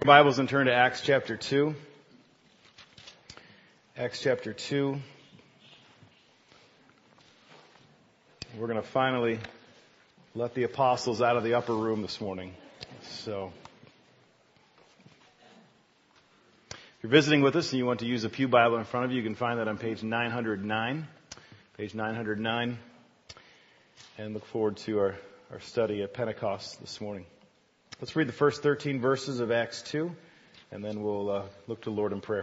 Bibles and turn to Acts chapter 2. Acts chapter 2. We're going to finally let the apostles out of the upper room this morning. So, if you're visiting with us and you want to use a pew Bible in front of you, you can find that on page 909. Page 909. And look forward to our study at Pentecost this morning. Let's read the first 13 verses of Acts 2, and then we'll look to the Lord in prayer.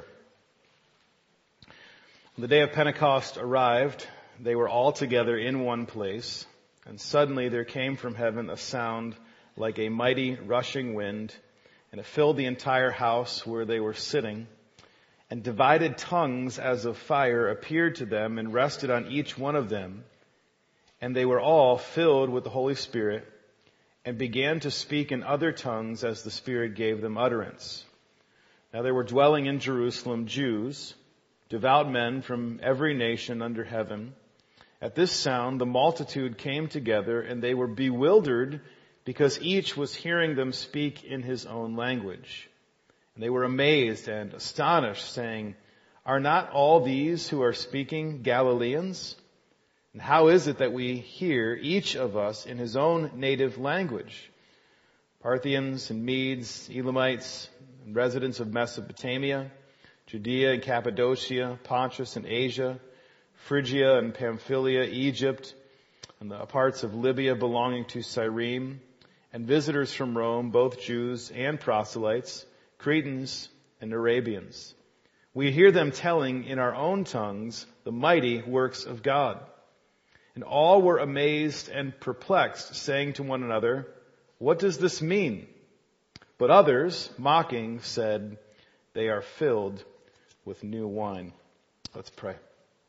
When the day of Pentecost arrived, they were all together in one place, and suddenly there came from heaven a sound like a mighty rushing wind, and it filled the entire house where they were sitting. And divided tongues as of fire appeared to them and rested on each one of them. And they were all filled with the Holy Spirit, and began to speak in other tongues as the Spirit gave them utterance. Now there were dwelling in Jerusalem Jews, devout men from every nation under heaven. At this sound the multitude came together, and they were bewildered because each was hearing them speak in his own language. And they were amazed and astonished, saying, "Are not all these who are speaking Galileans? And how is it that we hear, each of us, in his own native language? Parthians and Medes, Elamites, and residents of Mesopotamia, Judea and Cappadocia, Pontus and Asia, Phrygia and Pamphylia, Egypt, and the parts of Libya belonging to Cyrene, and visitors from Rome, both Jews and proselytes, Cretans and Arabians. We hear them telling in our own tongues the mighty works of God." And all were amazed and perplexed, saying to one another, "What does this mean?" But others, mocking, said, "They are filled with new wine." Let's pray.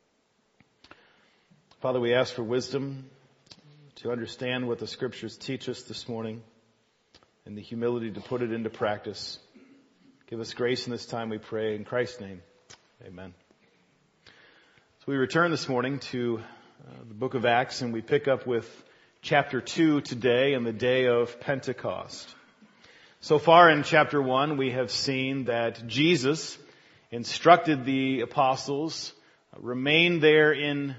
Father, we ask for wisdom to understand what the Scriptures teach us this morning, and the humility to put it into practice. Give us grace in this time, we pray. In Christ's name, amen. So we return this morning to the book of Acts, and we pick up with chapter 2 today and the day of Pentecost. So far in chapter 1, we have seen that Jesus instructed the apostles, remain there in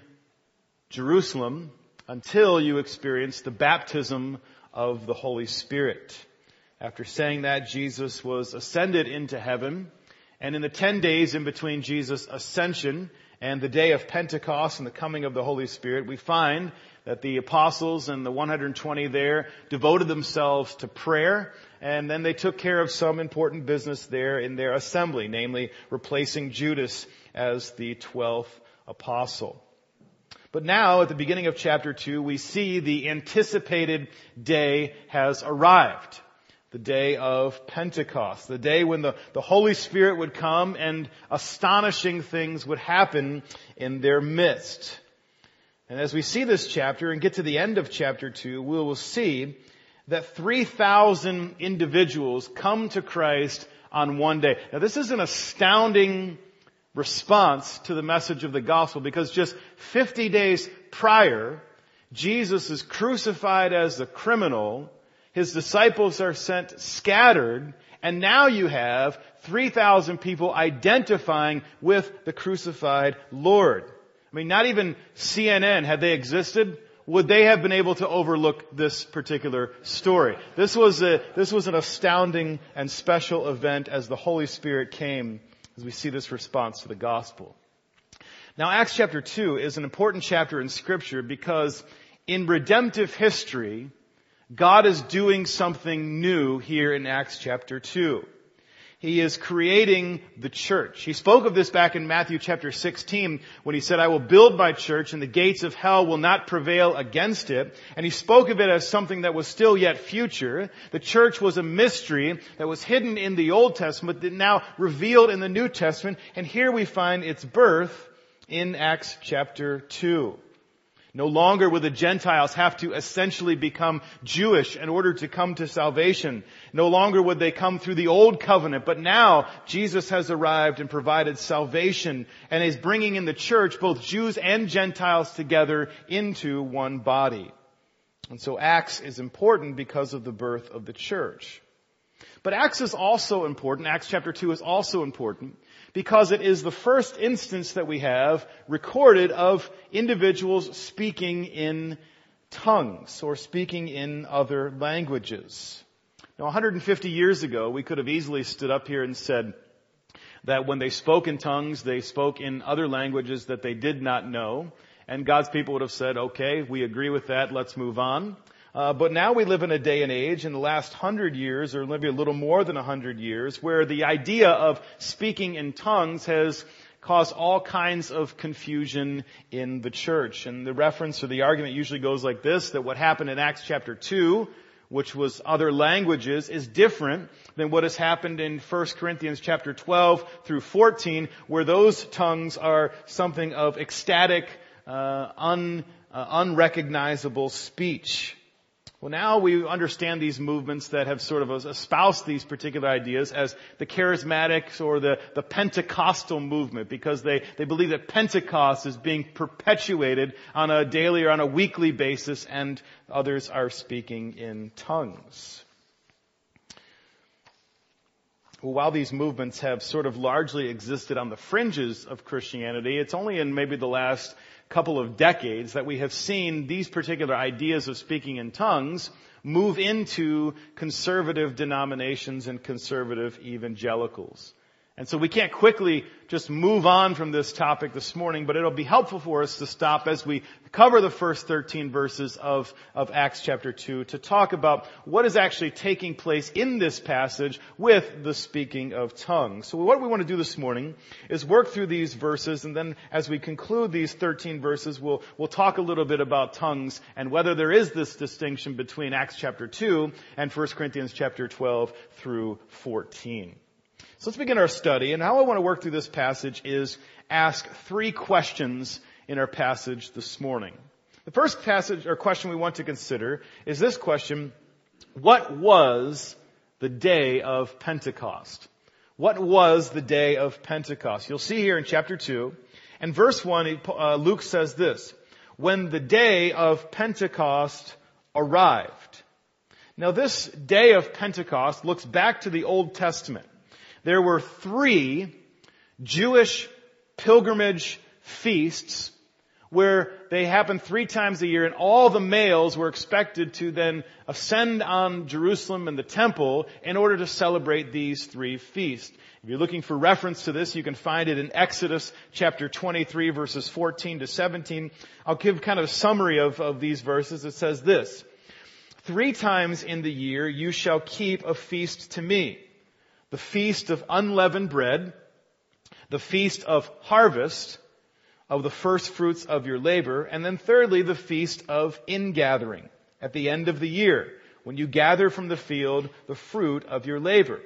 Jerusalem until you experience the baptism of the Holy Spirit. After saying that, Jesus was ascended into heaven, and in the 10 days in between Jesus' ascension and the day of Pentecost and the coming of the Holy Spirit, we find that the apostles and the 120 there devoted themselves to prayer, and then they took care of some important business there in their assembly, namely replacing Judas as the 12th apostle. But now, at the beginning of chapter 2, we see the anticipated day has arrived. The day of Pentecost, the day when the Holy Spirit would come and astonishing things would happen in their midst. And as we see this chapter and get to the end of chapter 2, we will see that 3,000 individuals come to Christ on one day. Now this is an astounding response to the message of the gospel, because just 50 days prior, Jesus is crucified as a criminal. His disciples are sent scattered, and now you have 3,000 people identifying with the crucified Lord. I mean, not even CNN, had they existed, would they have been able to overlook this particular story. This was an astounding and special event as the Holy Spirit came, as we see this response to the gospel. Now, Acts chapter 2 is an important chapter in Scripture because in redemptive history, God is doing something new here in Acts chapter 2. He is creating the church. He spoke of this back in Matthew chapter 16 when he said, "I will build my church and the gates of hell will not prevail against it." And he spoke of it as something that was still yet future. The church was a mystery that was hidden in the Old Testament, that now revealed in the New Testament. And here we find its birth in Acts chapter 2. No longer would the Gentiles have to essentially become Jewish in order to come to salvation. No longer would they come through the old covenant, but now Jesus has arrived and provided salvation and is bringing in the church, both Jews and Gentiles together into one body. And so Acts is important because of the birth of the church. But Acts is also important. Acts chapter 2 is also important because it is the first instance that we have recorded of individuals speaking in tongues or speaking in other languages. Now, 150 years ago, we could have easily stood up here and said that when they spoke in tongues, they spoke in other languages that they did not know. And God's people would have said, okay, we agree with that, let's move on. But now we live in a day and age in the last 100 years, or maybe a little more than 100 years, where the idea of speaking in tongues has caused all kinds of confusion in the church. And the reference or the argument usually goes like this, that what happened in Acts chapter 2, which was other languages, is different than what has happened in 1 Corinthians chapter 12 through 14, where those tongues are something of ecstatic, unrecognizable speech. Well, now we understand these movements that have sort of espoused these particular ideas as the charismatic or the Pentecostal movement, because they believe that Pentecost is being perpetuated on a daily or on a weekly basis, and others are speaking in tongues. Well, while these movements have sort of largely existed on the fringes of Christianity, it's only in maybe the last couple of decades that we have seen these particular ideas of speaking in tongues move into conservative denominations and conservative evangelicals. And so we can't quickly just move on from this topic this morning, but it'll be helpful for us to stop as we cover the first 13 verses of Acts chapter 2 to talk about what is actually taking place in this passage with the speaking of tongues. So what we want to do this morning is work through these verses, and then as we conclude these 13 verses, we'll talk a little bit about tongues and whether there is this distinction between Acts chapter 2 and 1 Corinthians chapter 12 through 14. So let's begin our study, and how I want to work through this passage is ask three questions in our passage this morning. The first passage or question we want to consider is this question: what was the day of Pentecost? What was the day of Pentecost? You'll see here in chapter 2, and verse 1, Luke says this: when the day of Pentecost arrived. Now this day of Pentecost looks back to the Old Testament. There were 3 Jewish pilgrimage feasts where they happened 3 times a year, and all the males were expected to then ascend on Jerusalem and the temple in order to celebrate these 3 feasts. If you're looking for reference to this, you can find it in Exodus chapter 23, verses 14 to 17. I'll give kind of a summary of these verses. It says this: 3 times in the year you shall keep a feast to me. The feast of unleavened bread, the feast of harvest, of the first fruits of your labor, and then thirdly, the feast of ingathering, at the end of the year, when you gather from the field the fruit of your labor.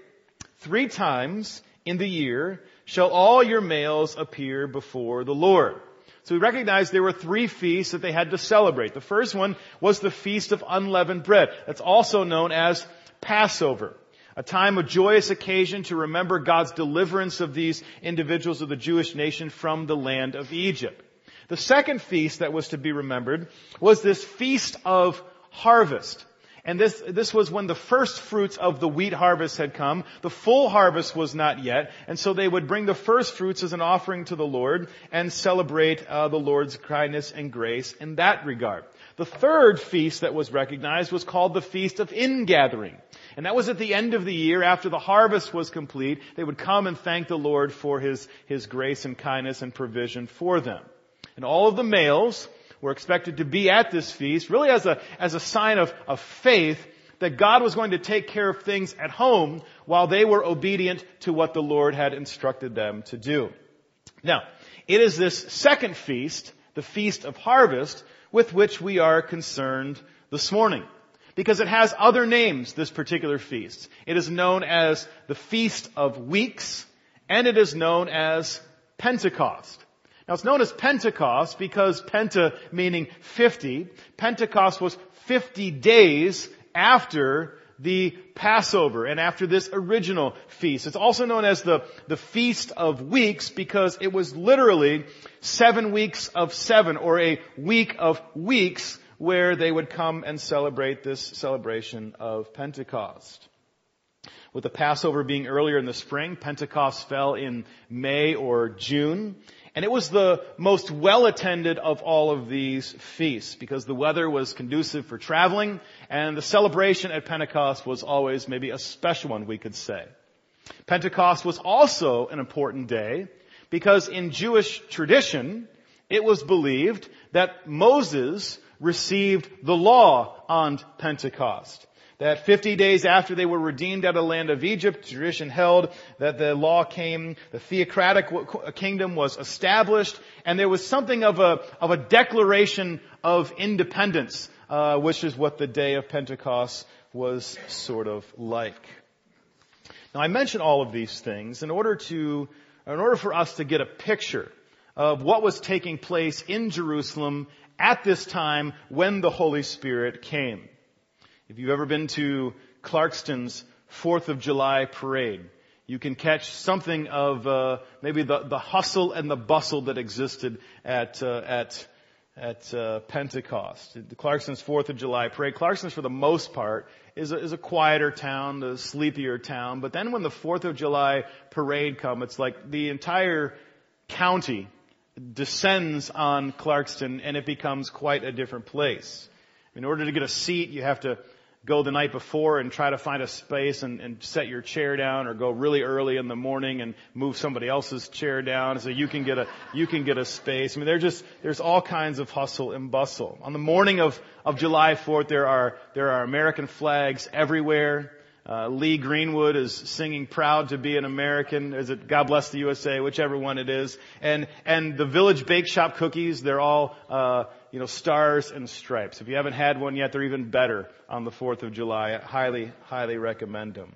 3 times in the year shall all your males appear before the Lord. So we recognize there were 3 feasts that they had to celebrate. The first one was the Feast of Unleavened Bread. That's also known as Passover. A time of joyous occasion to remember God's deliverance of these individuals of the Jewish nation from the land of Egypt. The second feast that was to be remembered was this Feast of Harvest. And this was when the first fruits of the wheat harvest had come. The full harvest was not yet. And so they would bring the first fruits as an offering to the Lord and celebrate the Lord's kindness and grace in that regard. The third feast that was recognized was called the Feast of Ingathering. And that was at the end of the year, after the harvest was complete. They would come and thank the Lord for His grace and kindness and provision for them. And all of the males were expected to be at this feast, really as a sign of faith that God was going to take care of things at home while they were obedient to what the Lord had instructed them to do. Now, it is this second feast, the Feast of Harvest, with which we are concerned this morning. Because it has other names, this particular feast. It is known as the Feast of Weeks, and it is known as Pentecost. Now it's known as Pentecost because Penta meaning 50. Pentecost was 50 days after the Passover and after this original feast. It's also known as the Feast of Weeks because it was literally 7 weeks of 7, or a week of weeks, where they would come and celebrate this celebration of Pentecost. With the Passover being earlier in the spring, Pentecost fell in May or June. And it was the most well-attended of all of these feasts because the weather was conducive for traveling, and the celebration at Pentecost was always maybe a special one, we could say. Pentecost was also an important day because in Jewish tradition, it was believed that Moses received the law on Pentecost. That 50 days after they were redeemed out of the land of Egypt, tradition held that the law came, the theocratic kingdom was established, and there was something of a declaration of independence, which is what the day of Pentecost was sort of like. Now, I mention all of these things in order for us to get a picture of what was taking place in Jerusalem at this time when the Holy Spirit came. If you've ever been to Clarkston's 4th of July parade, you can catch something of maybe the hustle and the bustle that existed at Pentecost. The Clarkston's 4th of July parade. Clarkston's, for the most part, is a quieter town, a sleepier town. But then when the 4th of July parade comes, it's like the entire county descends on Clarkston, and it becomes quite a different place. In order to get a seat, you have to go the night before and try to find a space and set your chair down, or go really early in the morning and move somebody else's chair down so you can get a space. I mean, there's all kinds of hustle and bustle. On the morning of July 4th, there are American flags everywhere. Lee Greenwood is singing "Proud to be an American." Is it "God Bless the USA"? Whichever one it is. And the Village Bake Shop cookies, they're all, stars and stripes. If you haven't had one yet, they're even better on the 4th of July. I highly, highly recommend them.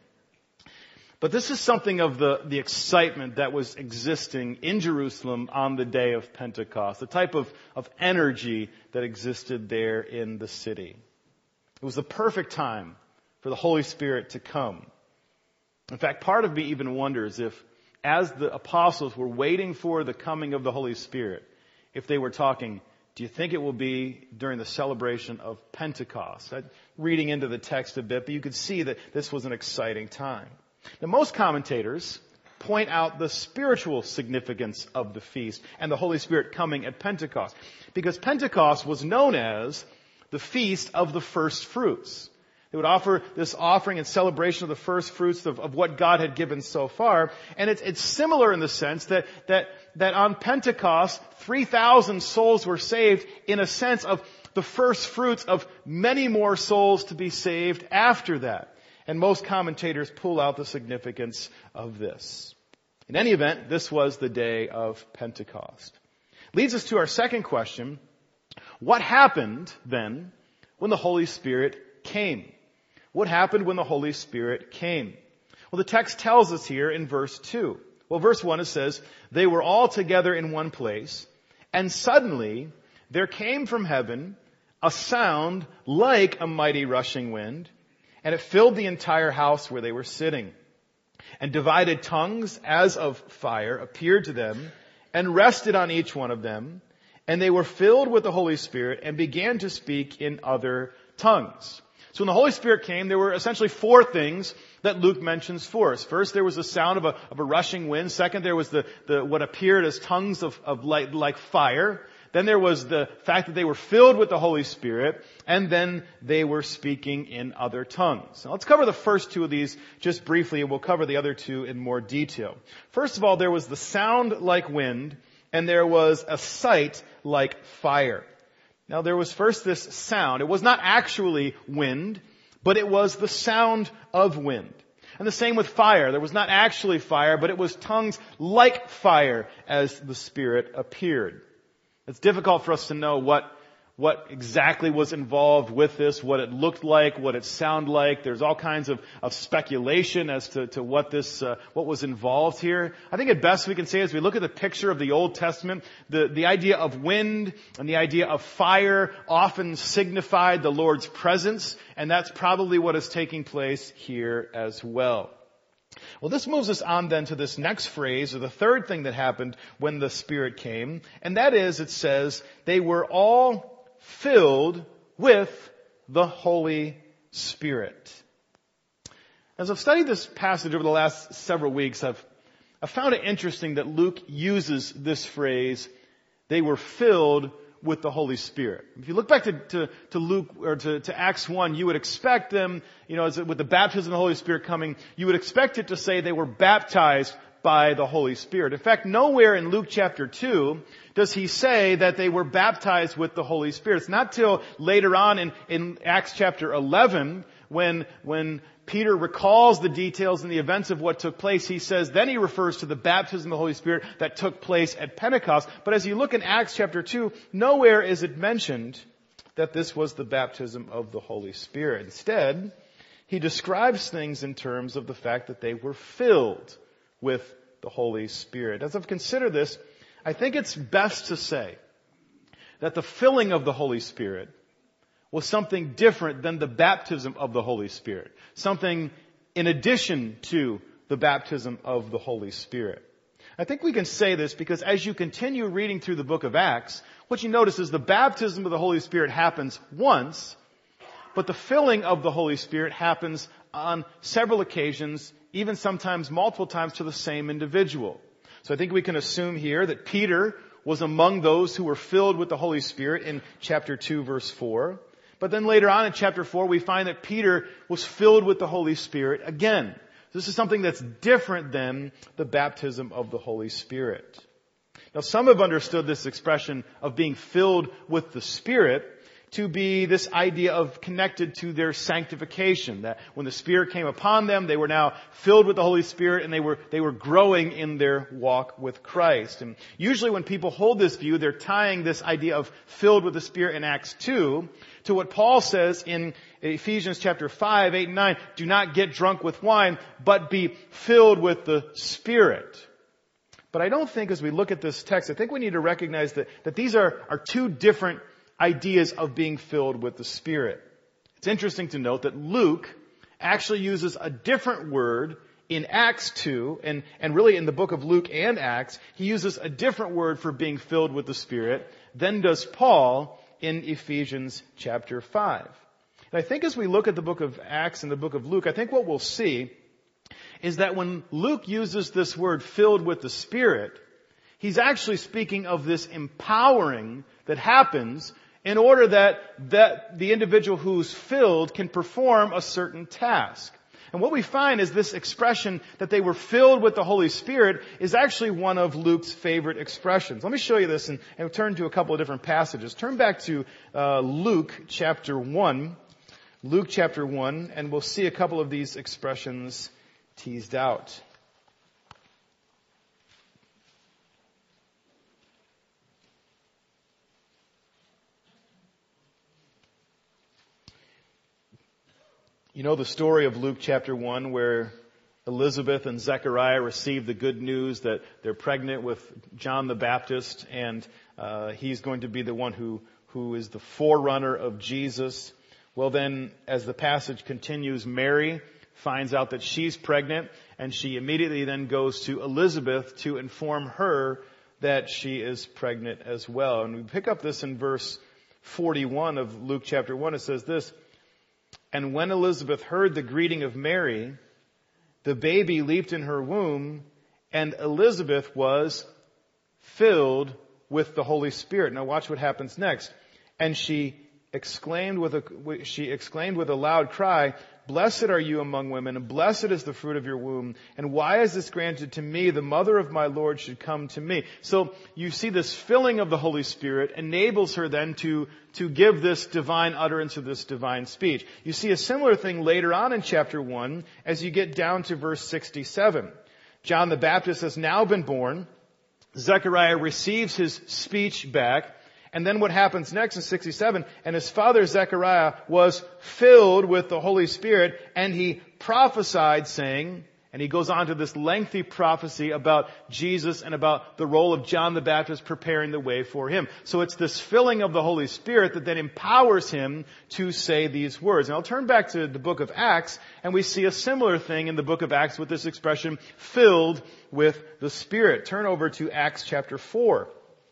But this is something of the excitement that was existing in Jerusalem on the day of Pentecost. The type of energy that existed there in the city. It was the perfect time for the Holy Spirit to come. In fact, part of me even wonders if, as the apostles were waiting for the coming of the Holy Spirit, if they were talking, do you think it will be during the celebration of Pentecost? I'm reading into the text a bit, but you could see that this was an exciting time. Now, most commentators point out the spiritual significance of the feast and the Holy Spirit coming at Pentecost, because Pentecost was known as the Feast of the First Fruits. They would offer this offering and celebration of the first fruits of what God had given so far. And it's similar in the sense that on Pentecost, 3,000 souls were saved in a sense of the first fruits of many more souls to be saved after that. And most commentators pull out the significance of this. In any event, this was the day of Pentecost. Leads us to our second question. What happened then when the Holy Spirit came? What happened when the Holy Spirit came? Well, the text tells us here in verse 2. Well, verse 1, it says, "They were all together in one place, and suddenly there came from heaven a sound like a mighty rushing wind, and it filled the entire house where they were sitting. And divided tongues as of fire appeared to them, and rested on each one of them, and they were filled with the Holy Spirit, and began to speak in other tongues." So when the Holy Spirit came, there were essentially four things that Luke mentions for us. First, there was the sound of a rushing wind. Second, there was the what appeared as tongues of light, like fire. Then there was the fact that they were filled with the Holy Spirit, and then they were speaking in other tongues. Now, let's cover the first two of these just briefly, and we'll cover the other two in more detail. First of all, there was the sound like wind, and there was a sight like fire. Now, there was first this sound. It was not actually wind, but it was the sound of wind. And the same with fire. There was not actually fire, but it was tongues like fire as the Spirit appeared. It's difficult for us to know what exactly was involved with this, what it looked like, what it sounded like. There's all kinds of speculation as to what was involved here. I think at best we can say, as we look at the picture of the Old Testament, the idea of wind and the idea of fire often signified the Lord's presence, and that's probably what is taking place here as well. Well, this moves us on then to this next phrase, or the third thing that happened when the Spirit came, and that is, it says, they were all filled with the Holy Spirit. As I've studied this passage over the last several weeks, I've found it interesting that Luke uses this phrase, they were filled with the Holy Spirit. If you look back to Luke, or to Acts 1, you would expect them, with the baptism of the Holy Spirit coming, you would expect it to say they were baptized by the Holy Spirit. In fact, nowhere in Luke chapter 2 does he say that they were baptized with the Holy Spirit. It's not till later on in Acts chapter 11 when Peter recalls the details and the events of what took place, he says, then he refers to the baptism of the Holy Spirit that took place at Pentecost. But as you look in Acts chapter 2, nowhere is it mentioned that this was the baptism of the Holy Spirit. Instead, he describes things in terms of the fact that they were filled with the Holy Spirit. As I've considered this, I think it's best to say that the filling of the Holy Spirit was something different than the baptism of the Holy Spirit. Something in addition to the baptism of the Holy Spirit. I think we can say this because as you continue reading through the book of Acts, what you notice is the baptism of the Holy Spirit happens once, but the filling of the Holy Spirit happens on several occasions, even sometimes multiple times to the same individual. So I think we can assume here that Peter was among those who were filled with the Holy Spirit in chapter 2 verse 4. But then later on in chapter 4, we find that Peter was filled with the Holy Spirit again. This is something that's different than the baptism of the Holy Spirit. Now, some have understood this expression of being filled with the Spirit to be this idea of connected to their sanctification. That when the Spirit came upon them, they were now filled with the Holy Spirit and they were growing in their walk with Christ. And usually when people hold this view, they're tying this idea of filled with the Spirit in Acts 2 to what Paul says in Ephesians chapter 5, 8, and 9, do not get drunk with wine, but be filled with the Spirit. But I don't think as we look at this text, I think we need to recognize that these are two different ideas of being filled with the Spirit. It's interesting to note that Luke actually uses a different word in Acts 2, and really in the book of Luke and Acts, he uses a different word for being filled with the Spirit than does Paul in Ephesians chapter 5. And I think as we look at the book of Acts and the book of Luke, I think what we'll see is that when Luke uses this word filled with the Spirit, he's actually speaking of this empowering that happens in order that the individual who's filled can perform a certain task. And what we find is this expression that they were filled with the Holy Spirit is actually one of Luke's favorite expressions. Let me show you this and turn to a couple of different passages. Turn back to Luke chapter 1. Luke chapter 1, and we'll see a couple of these expressions teased out. You know the story of Luke chapter 1 where Elizabeth and Zechariah receive the good news that they're pregnant with John the Baptist, and he's going to be the one who is the forerunner of Jesus. Well then, as the passage continues, Mary finds out that she's pregnant, and she immediately then goes to Elizabeth to inform her that she is pregnant as well. And we pick up this in verse 41 of Luke chapter 1. It says this, "And when Elizabeth heard the greeting of Mary, the baby leaped in her womb, and Elizabeth was filled with the Holy Spirit." Now watch what happens next. "And she exclaimed with a loud cry, 'Blessed are you among women, and blessed is the fruit of your womb. And why is this granted to me? The mother of my Lord should come to me.'" So you see this filling of the Holy Spirit enables her then to give this divine utterance of this divine speech. You see a similar thing later on in chapter 1 as you get down to verse 67. John the Baptist has now been born. Zechariah receives his speech back. And then what happens next in 67, "And his father Zechariah was filled with the Holy Spirit, and he prophesied, saying," and he goes on to this lengthy prophecy about Jesus and about the role of John the Baptist preparing the way for him. So it's this filling of the Holy Spirit that then empowers him to say these words. And I'll turn back to the book of Acts, and we see a similar thing in the book of Acts with this expression, filled with the Spirit. Turn over to Acts chapter 4.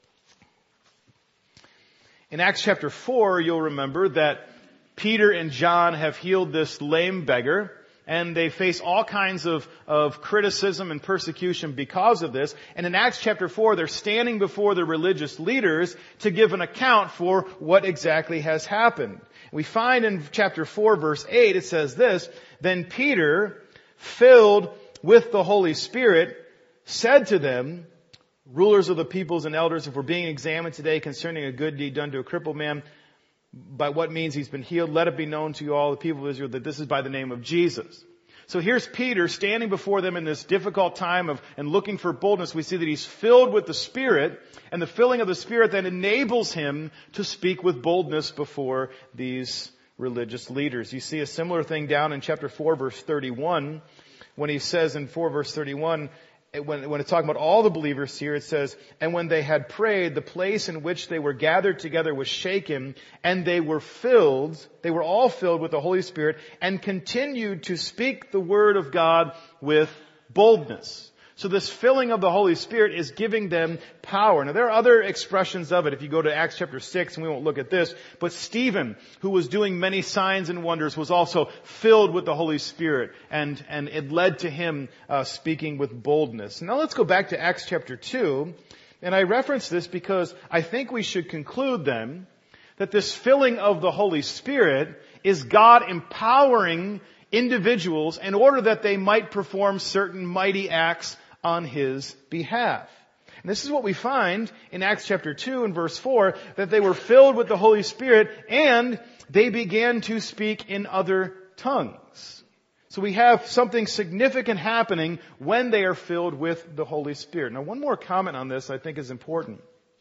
In Acts chapter 4, you'll remember that Peter and John have healed this lame beggar. and they face all kinds of criticism and persecution because of this. And in Acts chapter 4, they're standing before the religious leaders to give an account for what exactly has happened. We find in chapter 4, verse 8, it says this, "Then Peter, filled with the Holy Spirit, said to them, 'Rulers of the peoples and elders, if we're being examined today concerning a good deed done to a crippled man, by what means he's been healed, let it be known to you all, the people of Israel, that this is by the name of Jesus.'" So here's Peter standing before them in this difficult time and looking for boldness. We see that he's filled with the Spirit, and the filling of the Spirit then enables him to speak with boldness before these religious leaders. You see a similar thing down in chapter 4, verse 31, when he says in 4 verse 31, when it's talking about all the believers here, it says, "And when they had prayed, the place in which they were gathered together was shaken, and they were all filled with the Holy Spirit, and continued to speak the word of God with boldness." So this filling of the Holy Spirit is giving them power. Now there are other expressions of it. If you go to Acts chapter 6, and we won't look at this, but Stephen, who was doing many signs and wonders, was also filled with the Holy Spirit, and it led to him speaking with boldness. Now let's go back to Acts chapter 2, and I reference this because I think we should conclude then that this filling of the Holy Spirit is God empowering individuals in order that they might perform certain mighty acts on His behalf. And this is what we find in Acts chapter 2 and verse 4, that they were filled with the Holy Spirit and they began to speak in other tongues. So we have something significant happening when they are filled with the Holy Spirit. Now one more comment on this I think is important.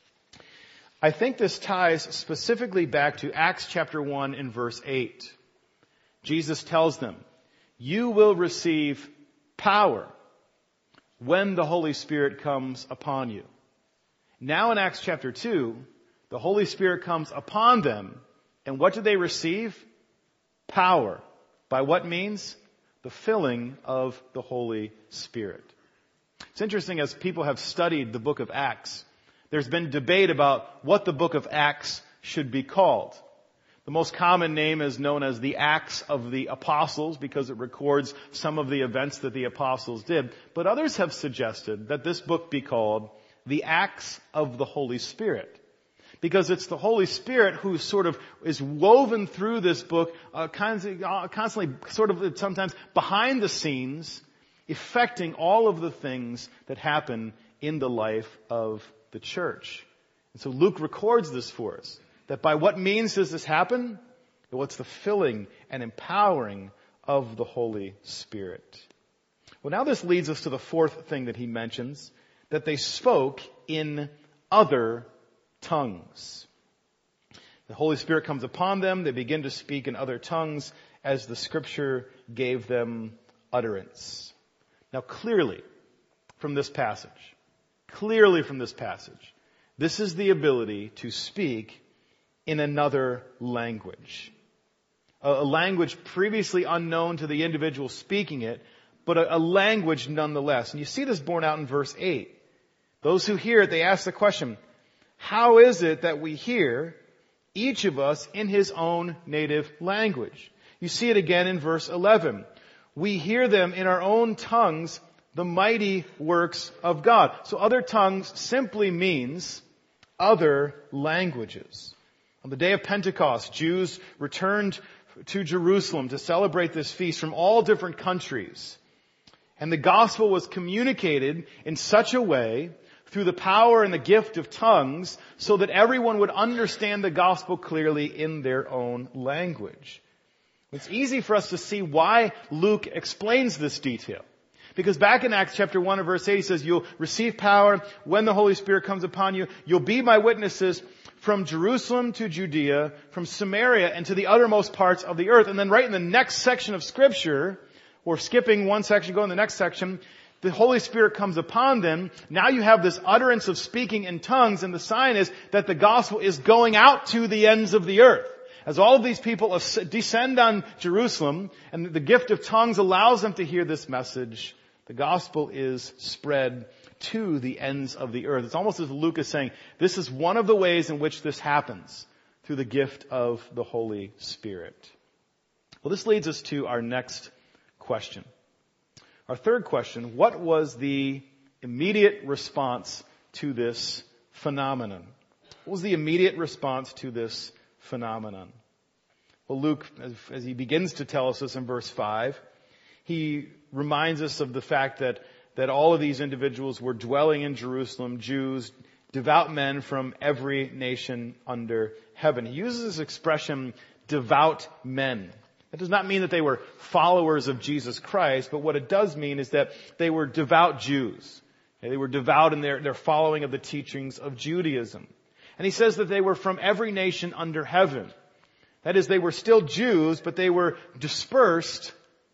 I think this ties specifically back to Acts chapter 1 and verse 8. Jesus tells them, "You will receive power when the Holy Spirit comes upon you." Now in Acts chapter 2, the Holy Spirit comes upon them, and what do they receive? Power. By what means? The filling of the Holy Spirit. It's interesting, as people have studied the book of Acts, there's been debate about what the book of Acts should be called. The most common name is known as the Acts of the Apostles because it records some of the events that the apostles did. But others have suggested that this book be called the Acts of the Holy Spirit, because it's the Holy Spirit who sort of is woven through this book, constantly sort of sometimes behind the scenes, effecting all of the things that happen in the life of the church. And so Luke records this for us. That by what means does this happen? Well, it's the filling and empowering of the Holy Spirit. Well, now this leads us to the fourth thing that he mentions, that they spoke in other tongues. The Holy Spirit comes upon them. They begin to speak in other tongues as the Scripture gave them utterance. Now, clearly from this passage, this is the ability to speak in another language. A language previously unknown to the individual speaking it, but a language nonetheless. And you see this borne out in verse 8. Those who hear it, they ask the question, how is it that we hear, each of us, in his own native language? You see it again in verse 11. We hear them in our own tongues, the mighty works of God. So other tongues simply means other languages. On the day of Pentecost, Jews returned to Jerusalem to celebrate this feast from all different countries. And the gospel was communicated in such a way through the power and the gift of tongues so that everyone would understand the gospel clearly in their own language. It's easy for us to see why Luke explains this detail. Because back in Acts chapter 1 and verse 8, he says, "You'll receive power when the Holy Spirit comes upon you. You'll be my witnesses from Jerusalem to Judea, from Samaria, and to the uttermost parts of the earth." And then right in the next section of Scripture, or skipping one section, going to the next section, the Holy Spirit comes upon them. Now you have this utterance of speaking in tongues, and the sign is that the gospel is going out to the ends of the earth. As all of these people descend on Jerusalem, and the gift of tongues allows them to hear this message, the gospel is spread to the ends of the earth. It's almost as Luke is saying, this is one of the ways in which this happens, through the gift of the Holy Spirit. Well, this leads us to our next question. Our third question, what was the immediate response to this phenomenon? What was the immediate response to this phenomenon? Well, Luke, as he begins to tell us this in verse 5, he reminds us of the fact that all of these individuals were dwelling in Jerusalem, Jews, devout men from every nation under heaven. He uses this expression, devout men. That does not mean that they were followers of Jesus Christ, but what it does mean is that they were devout Jews. They were devout in their following of the teachings of Judaism. And he says that they were from every nation under heaven. That is, they were still Jews, but they were dispersed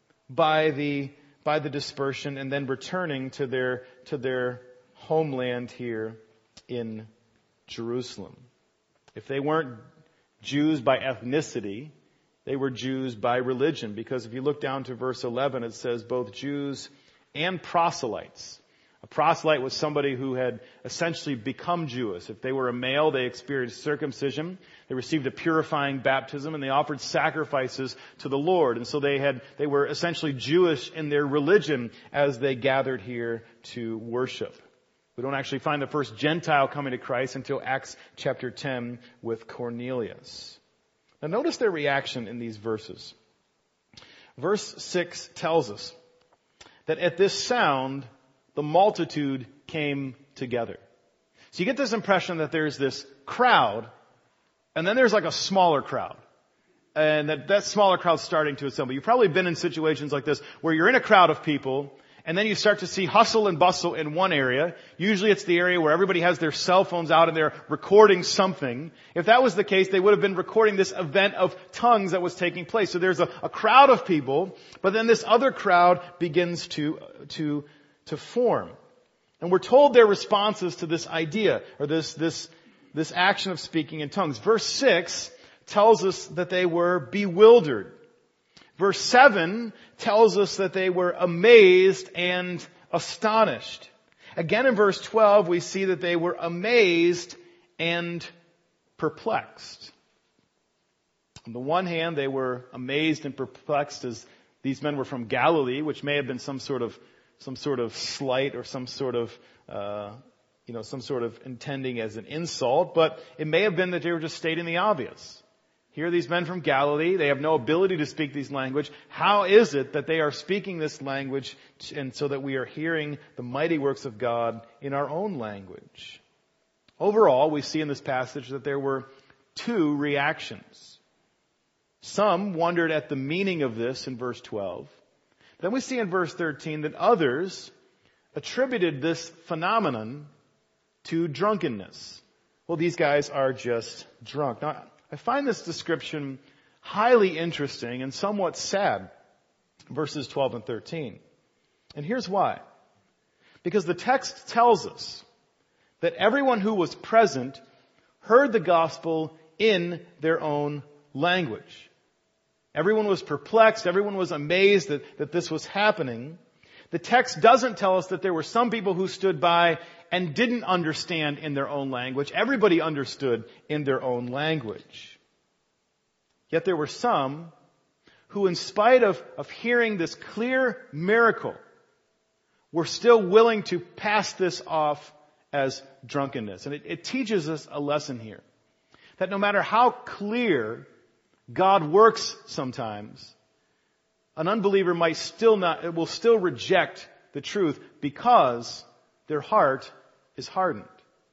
by the dispersion and then returning to their homeland here in Jerusalem. If they weren't Jews by ethnicity, they were Jews by religion, because if you look down to verse 11, it says both Jews and proselytes. A proselyte was somebody who had essentially become Jewish. If they were a male, they experienced circumcision. They received a purifying baptism, and they offered sacrifices to the Lord. And so they were essentially Jewish in their religion as they gathered here to worship. We don't actually find the first Gentile coming to Christ until Acts chapter 10 with Cornelius. Now notice their reaction in these verses. Verse 6 tells us that at this sound, the multitude came together. So you get this impression that there's this crowd, and then there's like a smaller crowd. And that smaller crowd's starting to assemble. You've probably been in situations like this where you're in a crowd of people, and then you start to see hustle and bustle in one area. Usually it's the area where everybody has their cell phones out and they're recording something. If that was the case, they would have been recording this event of tongues that was taking place. So there's a crowd of people, but then this other crowd begins to form. And we're told their responses to this idea, or this action of speaking in tongues. Verse 6 tells us that they were bewildered. Verse 7 tells us that they were amazed and astonished. Again in verse 12 we see that they were amazed and perplexed. On the one hand, they were amazed and perplexed as these men were from Galilee, which may have been some sort of slight or some sort of intending as an insult, but it may have been that they were just stating the obvious. Here are these men from Galilee. They have no ability to speak this language. How is it that they are speaking this language and so that we are hearing the mighty works of God in our own language? Overall, we see in this passage that there were two reactions. Some wondered at the meaning of this in verse 12. Then we see in verse 13 that others attributed this phenomenon to drunkenness. Well, these guys are just drunk. Now, I find this description highly interesting and somewhat sad, verses 12 and 13. And here's why. Because the text tells us that everyone who was present heard the gospel in their own language. Everyone was perplexed. Everyone was amazed that this was happening. The text doesn't tell us that there were some people who stood by and didn't understand in their own language. Everybody understood in their own language. Yet there were some who, in spite of hearing this clear miracle, were still willing to pass this off as drunkenness. And it teaches us a lesson here. That no matter how clear God works sometimes, an unbeliever will still reject the truth because their heart is hardened.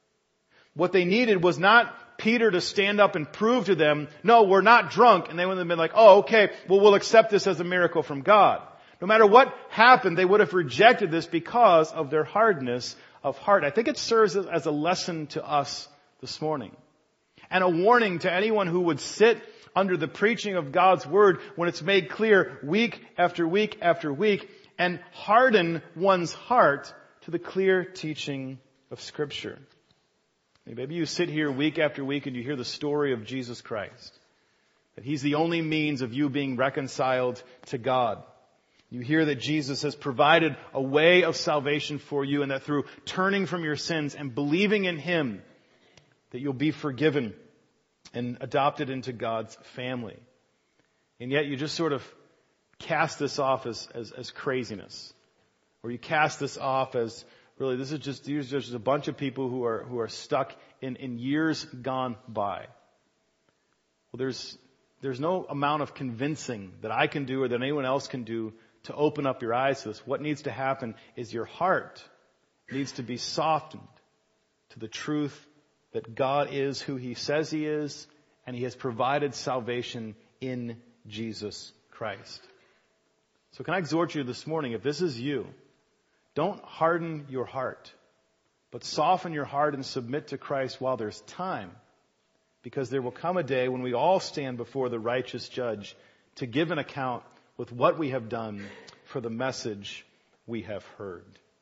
What they needed was not Peter to stand up and prove to them, no, we're not drunk. And they would have been like, oh, okay, well, we'll accept this as a miracle from God. No matter what happened, they would have rejected this because of their hardness of heart. I think it serves as a lesson to us this morning. And a warning to anyone who would sit under the preaching of God's Word when it's made clear week after week after week and harden one's heart to the clear teaching of Scripture. Maybe you sit here week after week and you hear the story of Jesus Christ. That He's the only means of you being reconciled to God. You hear that Jesus has provided a way of salvation for you and that through turning from your sins and believing in Him, that you'll be forgiven and adopted into God's family. And yet you just sort of cast this off as craziness, or you cast this off as really these are just a bunch of people who are stuck in years gone by. Well, there's no amount of convincing that I can do or that anyone else can do to open up your eyes to this. What needs to happen is your heart needs to be softened to the truth that God is who He says He is, and He has provided salvation in Jesus Christ. So can I exhort you this morning, if this is you, don't harden your heart, but soften your heart and submit to Christ while there's time, because there will come a day when we all stand before the righteous judge to give an account with what we have done for the message we have heard.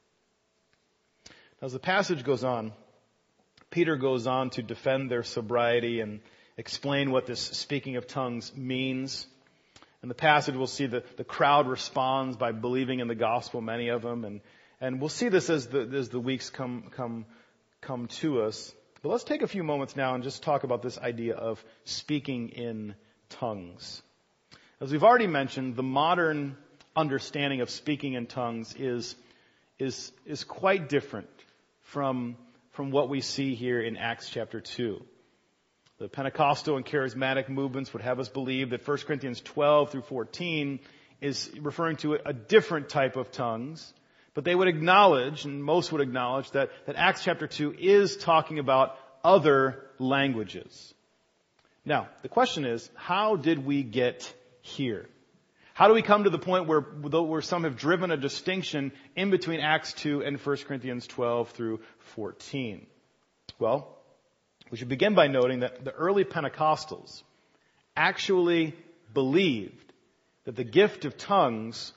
As the passage goes on, Peter goes on to defend their sobriety and explain what this speaking of tongues means. In the passage, we'll see the crowd responds by believing in the gospel, many of them, and we'll see this as the weeks come to us. But let's take a few moments now and just talk about this idea of speaking in tongues. As we've already mentioned, the modern understanding of speaking in tongues is quite different from what we see here in Acts chapter 2. The Pentecostal and charismatic movements would have us believe that 1 Corinthians 12 through 14 is referring to a different type of tongues. But they would acknowledge, and most would acknowledge, that Acts chapter 2 is talking about other languages. Now, the question is, how did we get here? How do we come to the point where some have driven a distinction in between Acts 2 and 1 Corinthians 12 through 14? Well, we should begin by noting that the early Pentecostals actually believed that the gift of tongues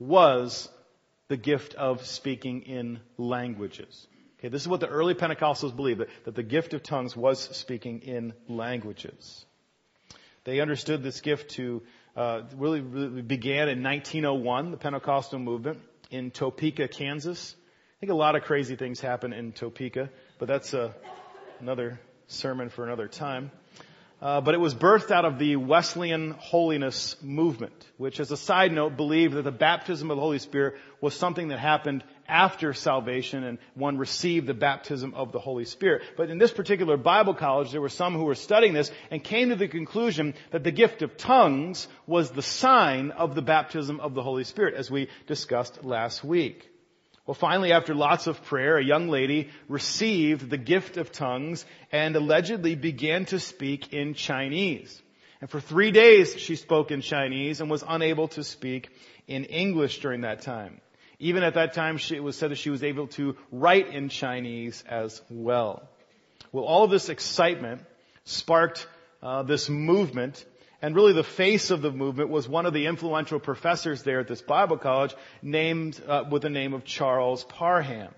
was the gift of speaking in languages. Okay, this is what the early Pentecostals believed, that the gift of tongues was speaking in languages. They understood this gift to really began in 1901, the Pentecostal movement in Topeka, Kansas. I think a lot of crazy things happen in Topeka, but that's another sermon for another time. But it was birthed out of the Wesleyan holiness movement, which, as a side note, believed that the baptism of the Holy Spirit was something that happened after salvation and one received the baptism of the Holy Spirit. But in this particular Bible college, there were some who were studying this and came to the conclusion that the gift of tongues was the sign of the baptism of the Holy Spirit, as we discussed last week. Well, finally, after lots of prayer, a young lady received the gift of tongues and allegedly began to speak in Chinese. And for 3 days, she spoke in Chinese and was unable to speak in English during that time. Even at that time, it was said that she was able to write in Chinese as well. Well, all of this excitement sparked this movement. And really the face of the movement was one of the influential professors there at this Bible college named with the name of Charles Parham.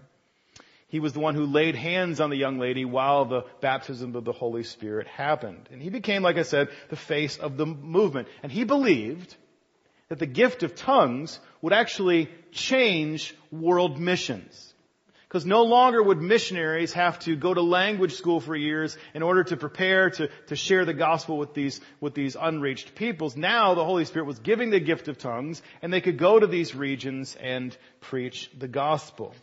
He was the one who laid hands on the young lady while the baptism of the Holy Spirit happened. And he became, like I said, the face of the movement. And he believed that the gift of tongues would actually change world missions. Because no longer would missionaries have to go to language school for years in order to prepare to share the gospel with these unreached peoples. Now the Holy Spirit was giving the gift of tongues, and they could go to these regions and preach the gospel.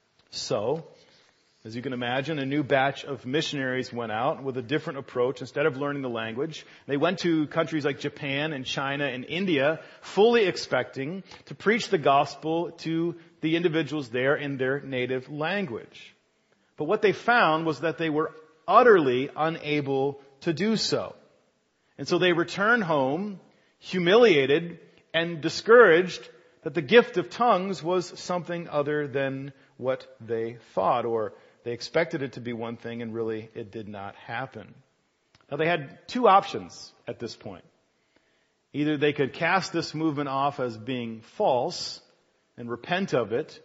So, as you can imagine, a new batch of missionaries went out with a different approach. Instead of learning the language, they went to countries like Japan and China and India, fully expecting to preach the gospel to the individuals there in their native language. But what they found was that they were utterly unable to do so. And so they returned home, humiliated and discouraged that the gift of tongues was something other than what they thought, or they expected it to be one thing, and really it did not happen. Now they had two options at this point. Either they could cast this movement off as being false and repent of it,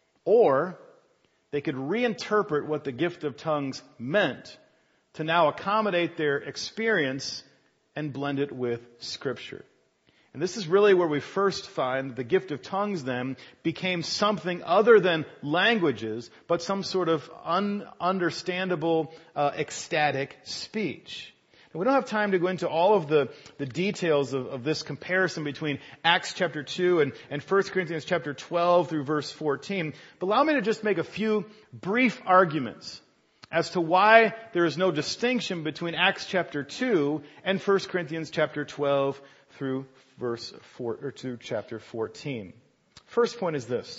or they could reinterpret what the gift of tongues meant to now accommodate their experience and blend it with Scripture. And this is really where we first find the gift of tongues then became something other than languages, but some sort of ununderstandable, ecstatic speech. And we don't have time to go into all of the details of this comparison between Acts chapter 2 and 1 Corinthians chapter 12 through verse 14. But allow me to just make a few brief arguments as to why there is no distinction between Acts chapter 2 and 1 Corinthians chapter 12 through chapter 14. First point is this.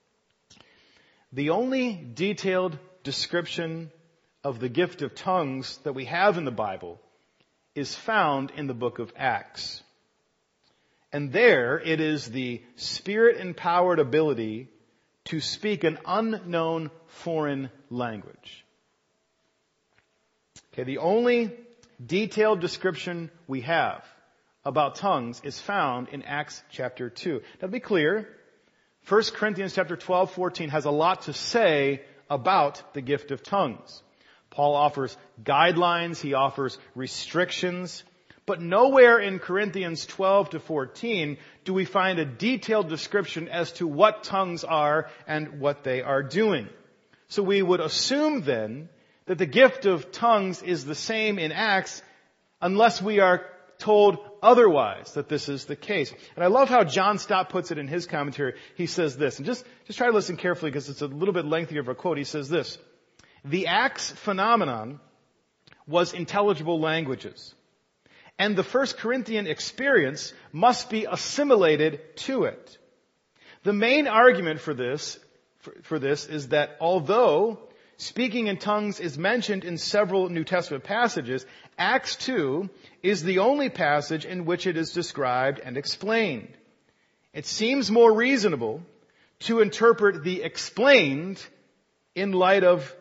The only detailed description of the gift of tongues that we have in the Bible is found in the book of Acts. And there it is the Spirit-empowered ability to speak an unknown foreign language. Okay, the only detailed description we have about tongues is found in Acts chapter 2. Now, to be clear, 1 Corinthians chapter 12, 14 has a lot to say about the gift of tongues. Paul offers guidelines, he offers restrictions, but nowhere in Corinthians 12 to 14 do we find a detailed description as to what tongues are and what they are doing. So we would assume then that the gift of tongues is the same in Acts unless we are told otherwise that this is the case. And I love how John Stott puts it in his commentary. He says this, and just try to listen carefully because it's a little bit lengthier of a quote. He says this, the Acts phenomenon was intelligible languages, and the First Corinthian experience must be assimilated to it. The main argument for this is that although speaking in tongues is mentioned in several New Testament passages, Acts 2 is the only passage in which it is described and explained. It seems more reasonable to interpret the explained in light of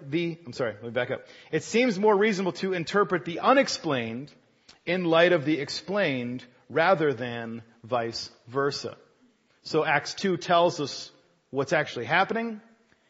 It seems more reasonable to interpret the unexplained in light of the explained rather than vice versa. So Acts 2 tells us what's actually happening.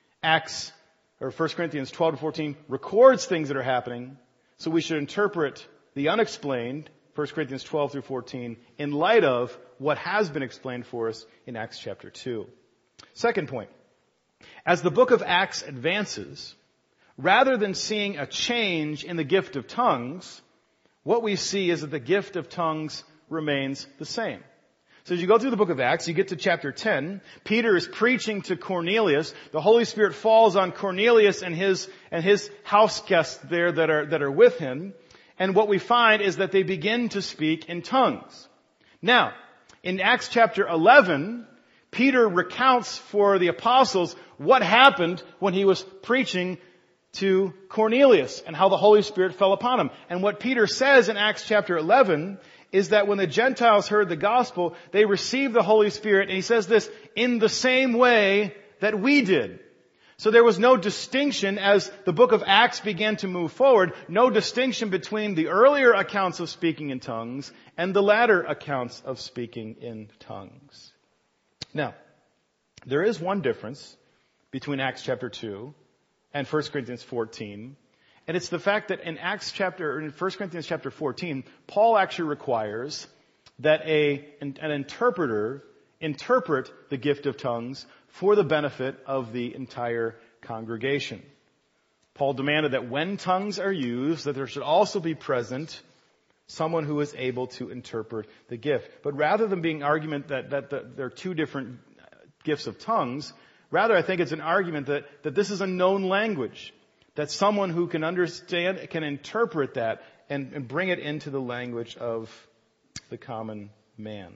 1 Corinthians 12 to 14 records things that are happening. So we should interpret the unexplained, 1 Corinthians 12 through 14, in light of what has been explained for us in Acts chapter 2. Second point. As the book of Acts advances, rather than seeing a change in the gift of tongues, what we see is that the gift of tongues remains the same. So as you go through the book of Acts, you get to chapter 10. Peter is preaching to Cornelius. The Holy Spirit falls on Cornelius and his house guests there that are with him. And what we find is that they begin to speak in tongues. Now, in Acts chapter 11, Peter recounts for the apostles what happened when he was preaching to Cornelius and how the Holy Spirit fell upon him. And what Peter says in Acts chapter 11 is that when the Gentiles heard the gospel, they received the Holy Spirit, and he says this, in the same way that we did. So there was no distinction as the book of Acts began to move forward, no distinction between the earlier accounts of speaking in tongues and the latter accounts of speaking in tongues. Now, there is one difference between Acts chapter 2 and 1 Corinthians 14, and it's the fact that in 1 Corinthians chapter 14, Paul actually requires that an interpreter interpret the gift of tongues for the benefit of the entire congregation. Paul demanded that when tongues are used, that there should also be present someone who is able to interpret the gift. But rather than being an argument that there are two different gifts of tongues, rather I think it's an argument that this is a known language, that someone who can understand, can interpret that and bring it into the language of the common man.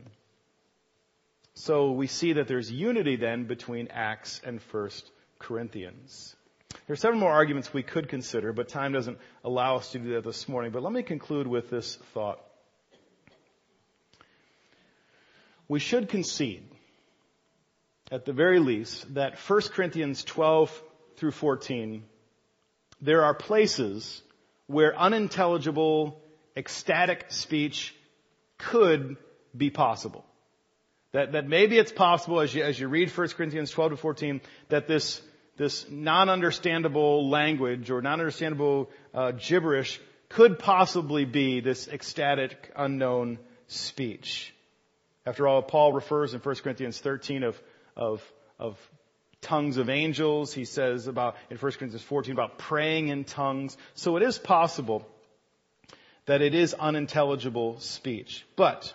So we see that there's unity then between Acts and 1 Corinthians. There are several more arguments we could consider, but time doesn't allow us to do that this morning. But let me conclude with this thought. We should concede, at the very least, that 1 Corinthians 12 through 14, there are places where unintelligible, ecstatic speech could be possible. That maybe it's possible as you read 1 Corinthians 12 to 14 that this non-understandable language or non-understandable gibberish could possibly be this ecstatic, unknown speech. After all, Paul refers in 1 Corinthians 13 of tongues of angels. He says in 1 Corinthians 14 about praying in tongues. So it is possible that it is unintelligible speech. But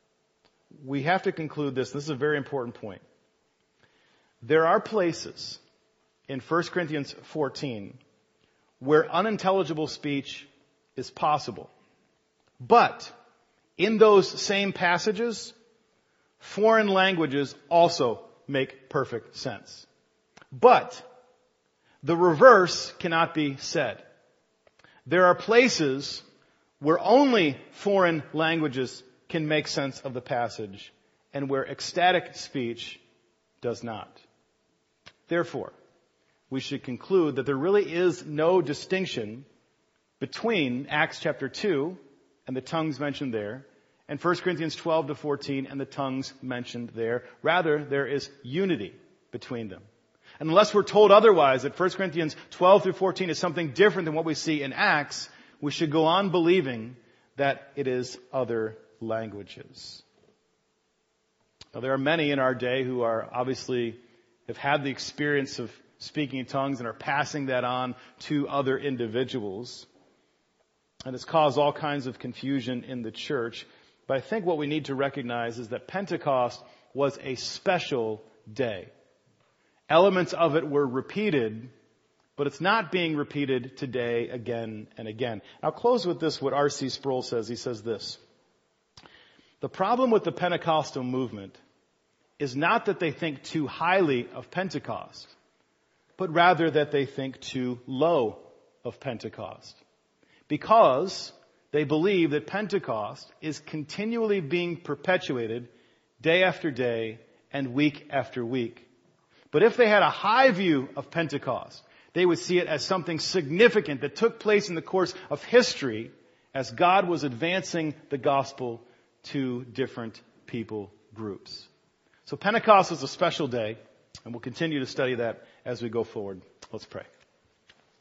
we have to conclude this. This is a very important point. There are places in 1 Corinthians 14 where unintelligible speech is possible. But in those same passages, foreign languages also make perfect sense. But the reverse cannot be said. There are places where only foreign languages can make sense of the passage and where ecstatic speech does not. Therefore, we should conclude that there really is no distinction between Acts chapter 2 and the tongues mentioned there, and 1 Corinthians 12 to 14 and the tongues mentioned there. Rather, there is unity between them. And unless we're told otherwise, that 1 Corinthians 12 through 14 is something different than what we see in Acts, we should go on believing that it is other languages. Now, there are many in our day who are obviously have had the experience of speaking in tongues and are passing that on to other individuals. And it's caused all kinds of confusion in the church. But I think what we need to recognize is that Pentecost was a special day. Elements of it were repeated, but it's not being repeated today again and again. I'll close with this, what R.C. Sproul says. He says this: the problem with the Pentecostal movement is not that they think too highly of Pentecost, but rather that they think too low of Pentecost. Because they believe that Pentecost is continually being perpetuated day after day and week after week. But if they had a high view of Pentecost, they would see it as something significant that took place in the course of history as God was advancing the gospel to different people groups. So Pentecost is a special day, and we'll continue to study that as we go forward. Let's pray.